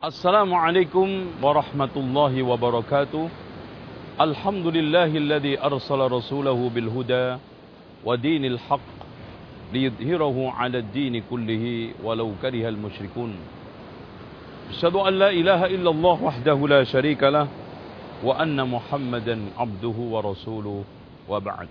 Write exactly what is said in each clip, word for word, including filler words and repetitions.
Assalamualaikum warahmatullahi wabarakatuh. Alhamdulillahilladzi arsala rasulahu bil huda wa dinil haqq liyudhhirahu 'alad dini kullihi walau karihal musyrikun. Asyhadu an la ilaha illallah wahdahu la syarika lah wa anna Muhammadan abduhu wa rasuluhu wa ba'd.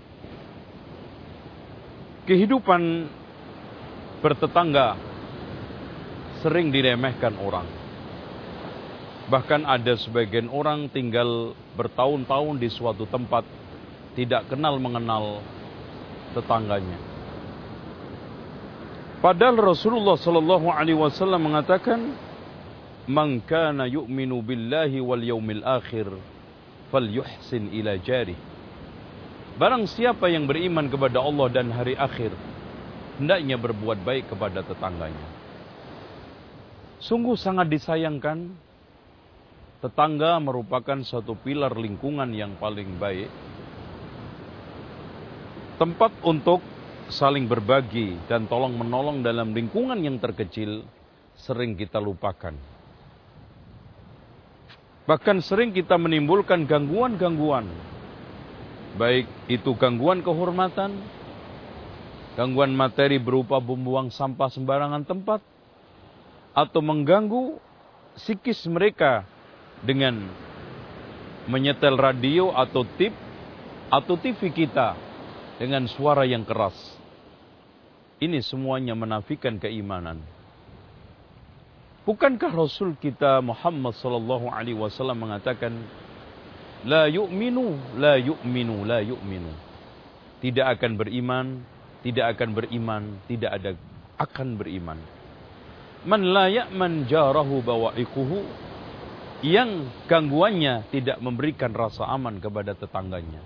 Kehidupan bertetangga sering diremehkan orang. Bahkan ada sebagian orang tinggal bertahun-tahun di suatu tempat, tidak kenal mengenal tetangganya. Padahal Rasulullah sallallahu alaihi wasallam mengatakan, "Man kana yu'minu billahi wal yaumil akhir, falyuhsin ila jarih." Barang siapa yang beriman kepada Allah dan hari akhir, hendaknya berbuat baik kepada tetangganya. Sungguh sangat disayangkan, tetangga merupakan suatu pilar lingkungan yang paling baik. Tempat untuk saling berbagi dan tolong menolong dalam lingkungan yang terkecil sering kita lupakan. Bahkan sering kita menimbulkan gangguan-gangguan. Baik itu gangguan kehormatan, gangguan materi berupa membuang sampah sembarangan tempat, atau mengganggu psikis mereka dengan menyetel radio atau tip atau T V kita dengan suara yang keras. Ini semuanya menafikan keimanan. Bukankah Rasul kita Muhammad sallallahu alaihi wasallam mengatakan, la yu'minu, la yu'minu, la yu'minu. Tidak akan beriman, tidak akan beriman, tidak ada akan beriman. Man la ya'man jarahu bawa'iquhu, yang gangguannya tidak memberikan rasa aman kepada tetangganya.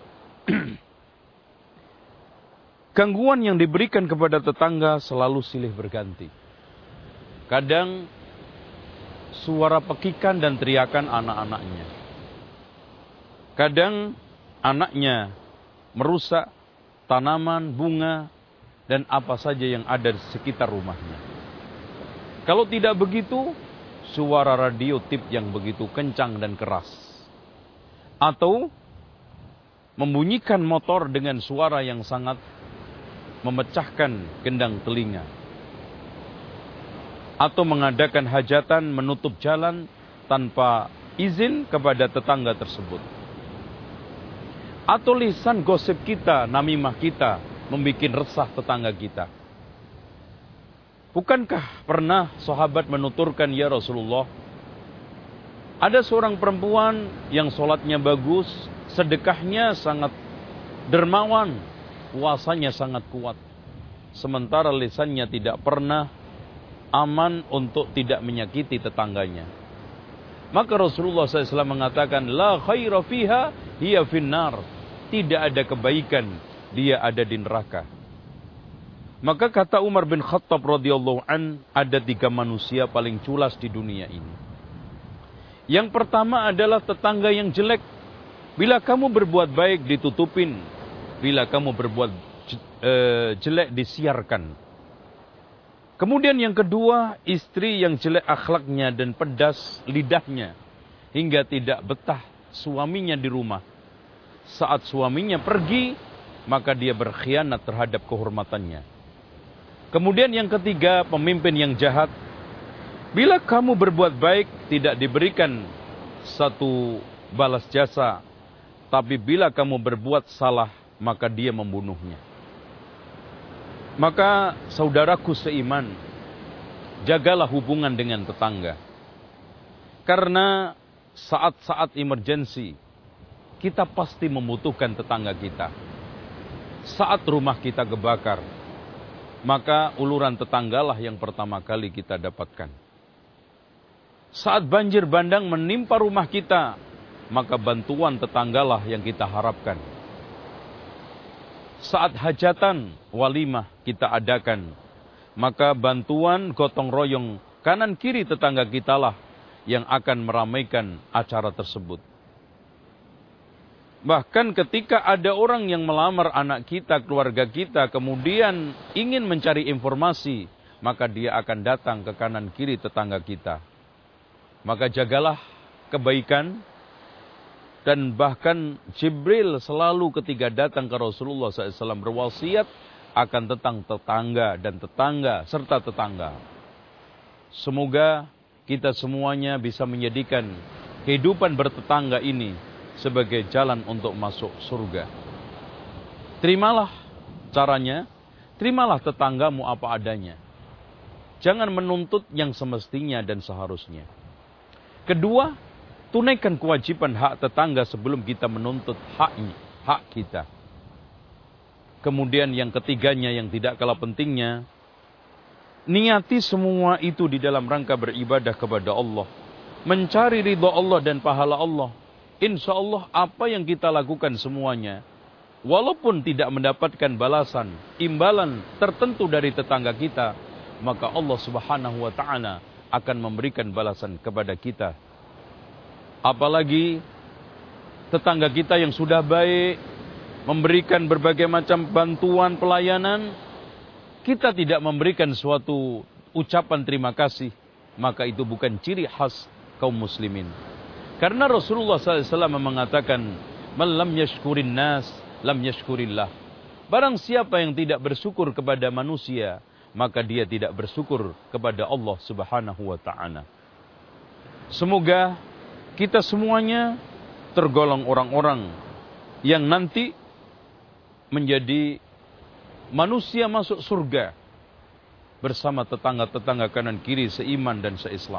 Gangguan yang diberikan kepada tetangga selalu silih berganti. Kadang suara pekikan dan teriakan anak-anaknya. Kadang anaknya merusak tanaman, bunga, dan apa saja yang ada di sekitar rumahnya. Kalau tidak begitu, suara radio tip yang begitu kencang dan keras, atau membunyikan motor dengan suara yang sangat memecahkan gendang telinga, atau mengadakan hajatan menutup jalan tanpa izin kepada tetangga tersebut, atau lisan gosip kita, namimah kita membuat resah tetangga kita. Bukankah pernah sahabat menuturkan, ya Rasulullah, ada seorang perempuan yang sholatnya bagus, sedekahnya sangat dermawan, puasanya sangat kuat, sementara lisannya tidak pernah aman untuk tidak menyakiti tetangganya. Maka Rasulullah shallallahu alaihi wasallam mengatakan, la khaira fiha hiya finnar. Tidak ada kebaikan, dia ada di neraka. Maka kata Umar bin Khattab radhiyallahu an, ada tiga manusia paling culas di dunia ini. Yang pertama adalah tetangga yang jelek. Bila kamu berbuat baik ditutupin, bila kamu berbuat jelek disiarkan. Kemudian yang kedua, istri yang jelek akhlaknya dan pedas lidahnya, hingga tidak betah suaminya di rumah. Saat suaminya pergi, maka dia berkhianat terhadap kehormatannya. Kemudian yang ketiga, pemimpin yang jahat. Bila kamu berbuat baik, tidak diberikan satu balas jasa. Tapi bila kamu berbuat salah, maka dia membunuhnya. Maka saudaraku seiman, jagalah hubungan dengan tetangga. Karena saat-saat emergensi, kita pasti membutuhkan tetangga kita. Saat rumah kita kebakar, maka uluran tetanggalah yang pertama kali kita dapatkan. Saat banjir bandang menimpa rumah kita, maka bantuan tetanggalah yang kita harapkan. Saat hajatan walimah kita adakan, maka bantuan gotong royong kanan kiri tetangga kitalah yang akan meramaikan acara tersebut. Bahkan ketika ada orang yang melamar anak kita, keluarga kita, kemudian ingin mencari informasi, maka dia akan datang ke kanan kiri tetangga kita. Maka jagalah kebaikan. Dan bahkan Jibril selalu ketika datang ke Rasulullah shallallahu alaihi wasallam berwasiat akan tentang tetangga dan tetangga serta tetangga. Semoga kita semuanya bisa menjadikan kehidupan bertetangga ini sebagai jalan untuk masuk surga. Terimalah caranya, terimalah tetanggamu apa adanya. Jangan menuntut yang semestinya dan seharusnya. Kedua, tunaikan kewajiban hak tetangga sebelum kita menuntut haknya, hak kita. Kemudian yang ketiganya yang tidak kalah pentingnya, niati semua itu di dalam rangka beribadah kepada Allah. Mencari ridha Allah dan pahala Allah. Insya Allah apa yang kita lakukan semuanya, walaupun tidak mendapatkan balasan, imbalan tertentu dari tetangga kita, maka Allah subhanahu wa ta'ala akan memberikan balasan kepada kita. Apalagi tetangga kita yang sudah baik, memberikan berbagai macam bantuan pelayanan, kita tidak memberikan suatu ucapan terima kasih, maka itu bukan ciri khas kaum muslimin. Karena Rasulullah shallallahu alaihi wasallam mengatakan, "Man lam yashkurin nas, lam yashkurillah." Barang siapa yang tidak bersyukur kepada manusia, maka dia tidak bersyukur kepada Allah subhanahu wa ta'ala. Semoga kita semuanya tergolong orang-orang yang nanti menjadi manusia masuk surga bersama tetangga-tetangga kanan kiri seiman dan seislam.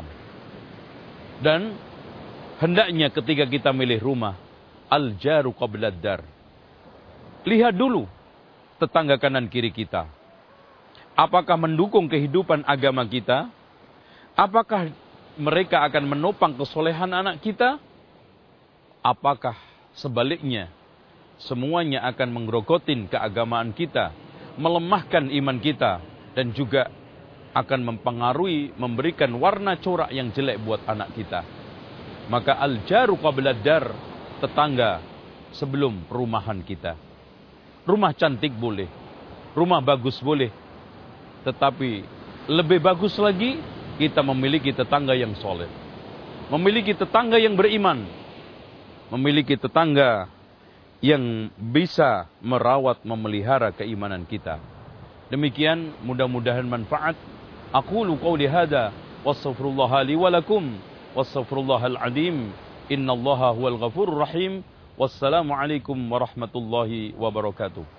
Dan hendaknya ketika kita milih rumah, al-jaru qabla ad-dar. Lihat dulu tetangga kanan kiri kita. Apakah mendukung kehidupan agama kita? Apakah mereka akan menopang kesolehan anak kita? Apakah sebaliknya semuanya akan menggerogotin keagamaan kita, melemahkan iman kita, dan juga akan mempengaruhi, memberikan warna corak yang jelek buat anak kita? Maka al-jaru qabla ad-dar, tetangga sebelum perumahan kita. Rumah cantik boleh, rumah bagus boleh, tetapi lebih bagus lagi kita memiliki tetangga yang soleh, memiliki tetangga yang beriman, memiliki tetangga yang bisa merawat, memelihara keimanan kita. Demikian mudah-mudahan manfaat. Aqulu qawli hadza wastaghfirullaha li wa lakum wastaghfirullahal azim. Innallaha huwal ghafurur rahim. Wassalamu alaikum warahmatullahi wabarakatuh.